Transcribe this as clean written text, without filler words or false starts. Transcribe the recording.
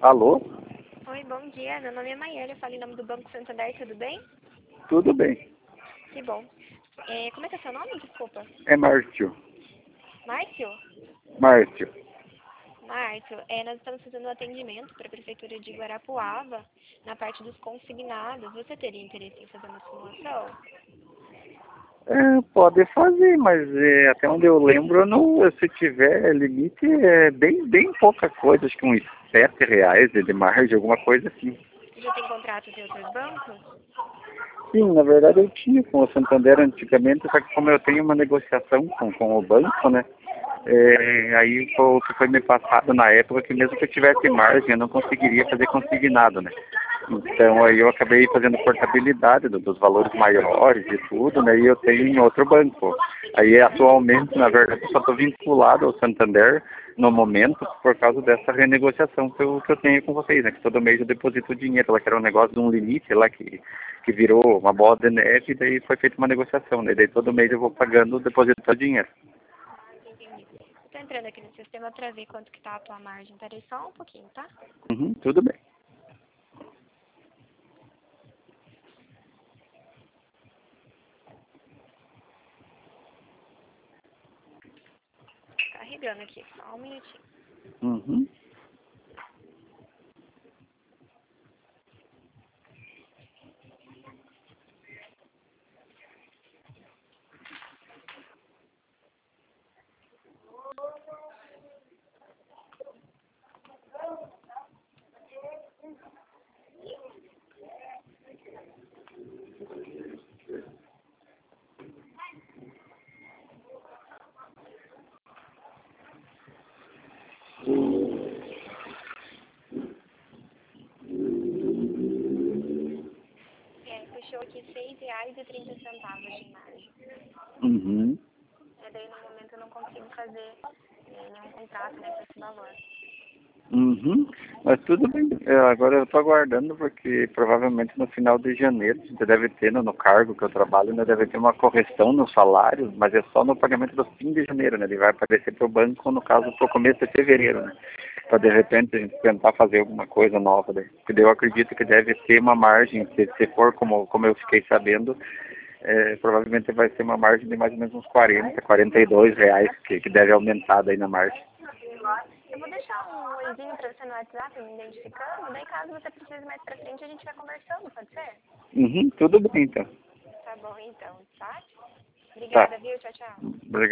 Alô? Oi, bom dia. Meu nome é Maiane, eu falo em nome do Banco Santander, tudo bem? Tudo bem. Que bom. Como é que é seu nome? Desculpa. É Márcio. Márcio? Márcio. Márcio, nós estamos fazendo um atendimento para a Prefeitura de Guarapuava na parte dos consignados. Você teria interesse em fazer uma simulação? Pode fazer, mas até onde eu lembro, não, se tiver limite, é bem pouca coisa, acho que uns R$ 7 de margem, alguma coisa assim. Já tem contrato de outros bancos? Sim, na verdade eu tinha com o Santander antigamente, só que como eu tenho uma negociação com o banco, né? Aí o que foi me passado na época que mesmo que eu tivesse margem, eu não conseguiria fazer consignado, né? Então aí eu acabei fazendo portabilidade dos valores maiores e tudo, né? E eu tenho em outro banco. Aí atualmente, na verdade, eu só estou vinculado ao Santander no momento por causa dessa renegociação que eu tenho com vocês, né? Que todo mês eu deposito dinheiro, lá que era um negócio de um limite lá que virou uma bola de neve, e daí foi feita uma negociação, né? Daí todo mês eu vou pagando, depositando dinheiro. Entendi. Estou entrando aqui no sistema para ver quanto que está a tua margem. Peraí só um pouquinho, tá? Uhum, tudo bem. Carregando aqui, só um minutinho. Uhum. Fechou aqui R$ 6,30 de margem. Uhum. Daí no momento eu não consigo fazer nenhum contrato, né, com esse valor. Uhum. Mas tudo bem. Agora eu estou aguardando porque provavelmente no final de janeiro, você deve ter no cargo que eu trabalho, né, deve ter uma correção no salário, mas é só no pagamento do fim de janeiro, né? Ele vai aparecer para o banco, no caso, para o começo de fevereiro, né? Para de repente a gente tentar fazer alguma coisa nova, né? Porque eu acredito que deve ter uma margem, se for como eu fiquei sabendo, provavelmente vai ser uma margem de mais ou menos uns R$ 42 que deve aumentar daí na margem. Eu vou deixar um oizinho pra você no WhatsApp me identificando, daí caso você precise mais pra frente a gente vai conversando, pode ser? Uhum, tudo bem então. Tá bom então, tá? Tá. Obrigada, viu? Tchau, tchau. Obrigado.